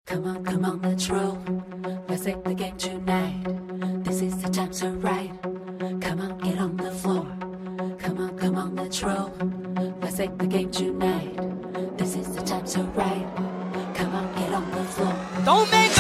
Come on, let's roll. Let's take the game tonight. This is the time so right. Come on, get on the floor. Come on, let's roll. Let's take the game tonight. This is the time so right. Come on, get on the floor. Don't make